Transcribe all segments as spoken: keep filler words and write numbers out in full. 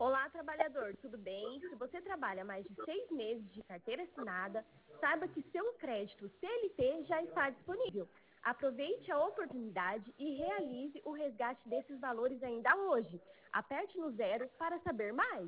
Olá, trabalhador, tudo bem? Se você trabalha mais de seis meses de carteira assinada, saiba que seu crédito C L T já está disponível. Aproveite a oportunidade e realize o resgate desses valores ainda hoje. Aperte no zero para saber mais.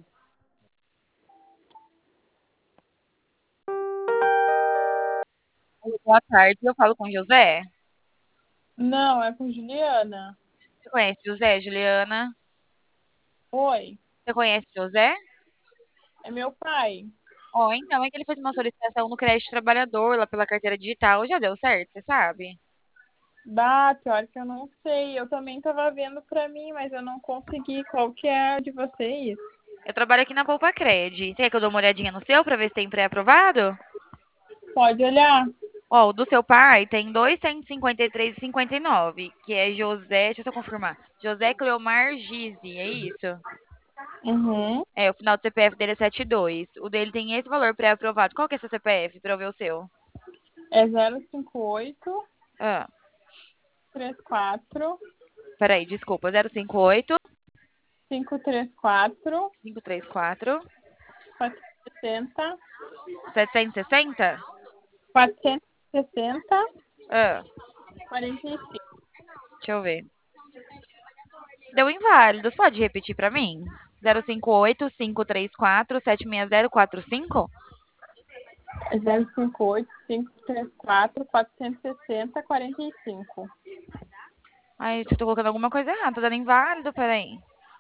Boa tarde, eu falo com José. Não, é com Juliana. Você conhece José, Juliana? Oi, Você conhece José? é meu pai. Ó, então é que ele fez uma solicitação no crédito trabalhador lá pela carteira digital. Já deu certo, você sabe? Bah, pior que eu não sei. Eu também tava vendo pra mim, mas eu não consegui. Qual que é a de vocês? Eu trabalho aqui na Poupa Cred. Você quer que eu dê uma olhadinha no seu pra ver se tem pré-aprovado? Pode olhar. Ó, o do seu pai tem duzentos e cinquenta e três e cinquenta e nove, que é José, deixa eu só confirmar. José Cleomar Gizzi, é isso? Uhum. É, o final do C P F dele é setenta e dois. O dele tem esse valor pré-aprovado. Qual que é seu C P F pra eu ver o seu? É zero cinco oito, Ah, três quatro, peraí, desculpa. zero cinco oito, cinco três quatro, cinco três quatro, quatro sessenta, setecentos e sessenta? quatrocentos e sessenta, Ah, quarenta e cinco. deixa eu ver. Deu inválido. Você pode repetir pra mim? zero cinco oito, cinco três quatro, sete seis zero quatro cinco? É zero cinco oito, cinco três quatro, quatrocentos e sessenta, quarenta e cinco. Ai, eu tô colocando alguma coisa errada. Tá dando inválido, peraí.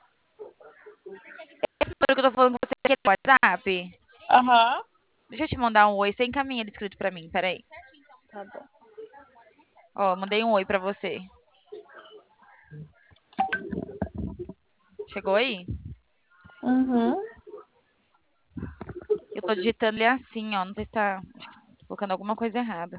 Esse número que eu tô falando com você aqui é do WhatsApp? Aham. Deixa eu te mandar um oi. Você encaminha ele escrito pra mim, peraí. Tá bom. Ó, mandei um oi pra você. Chegou aí? Uhum. Eu tô digitando ele assim, ó. Não sei se tá. Acho que tô colocando alguma coisa errada.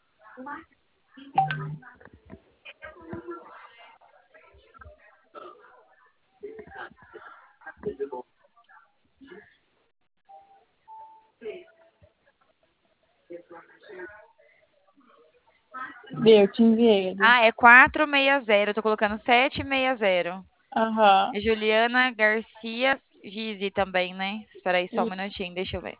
Deu, te enviei ele. Ah, é quatrocentos e sessenta. Eu tô colocando setecentos e sessenta. Aham. É Juliana Garcia Gizzi também, né? Espera aí só um E- minutinho, deixa eu ver.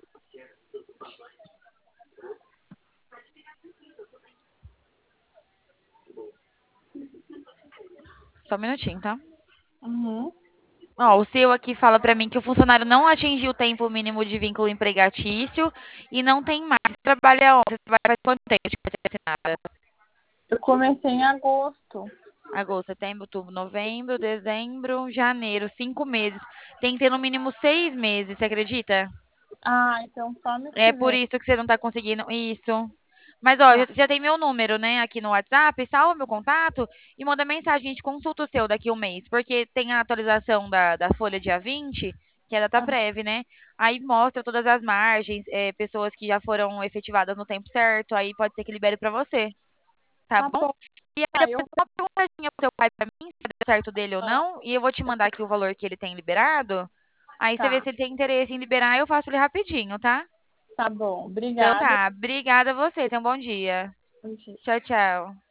Só um minutinho, tá? Uhum. Ó, o seu aqui fala pra mim que o funcionário não atingiu o tempo mínimo de vínculo empregatício e não tem mais. Você trabalha onde? Você trabalha faz quanto tempo de carteira assinada? Eu comecei em agosto. Agosto, setembro, outubro, novembro, dezembro, janeiro, cinco meses. Tem que ter no mínimo seis meses, você acredita? Ah, então só mês É que por vem. isso que você não tá conseguindo isso. Mas, ó, já, Tá, já tem meu número, né, aqui no WhatsApp, salva meu contato e manda mensagem, a gente consulta o seu daqui a um mês, porque tem a atualização da, da folha dia vinte, que é a data tá, prévia, né? Aí mostra todas as margens, é, pessoas que já foram efetivadas no tempo certo, aí pode ser que libere pra você, tá tá bom? bom. E aí Tá, eu depois dá uma perguntadinha pro seu pai pra mim, se deu certo dele ou vou. não, e eu vou te mandar aqui o valor que ele tem liberado, aí você vê Tá, se ele tem interesse em liberar, eu faço ele rapidinho, tá? tá bom. Então Obrigada. tá, obrigada a você, tenha um bom dia. Tchau, tchau.